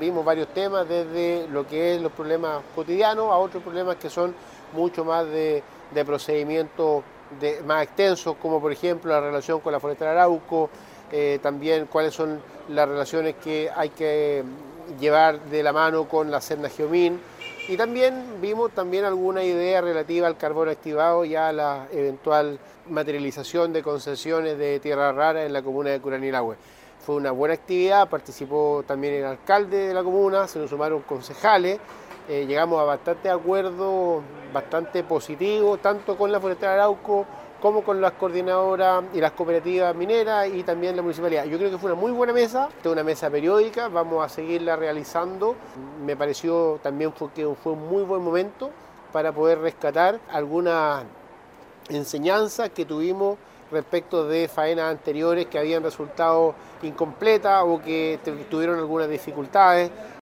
vimos varios temas, desde lo que es los problemas cotidianos a otros problemas que son mucho más de procedimientos más extensos, como por ejemplo la relación con la Forestal Arauco, también cuáles son las relaciones que hay que llevar de la mano con la Serna Geomín, y también vimos también alguna idea relativa al carbón activado y a la eventual materialización de concesiones de tierra rara en la comuna de Curanilahue. Fue una buena actividad, participó también el alcalde de la comuna, se nos sumaron concejales, llegamos a bastante acuerdos, bastante positivos, tanto con la Forestal Arauco como con las coordinadoras y las cooperativas mineras y también la municipalidad. Yo creo que fue una muy buena mesa, una mesa periódica, vamos a seguirla realizando. Me pareció también que fue un muy buen momento para poder rescatar algunas enseñanzas que tuvimos respecto de faenas anteriores que habían resultado incompletas o que tuvieron algunas dificultades.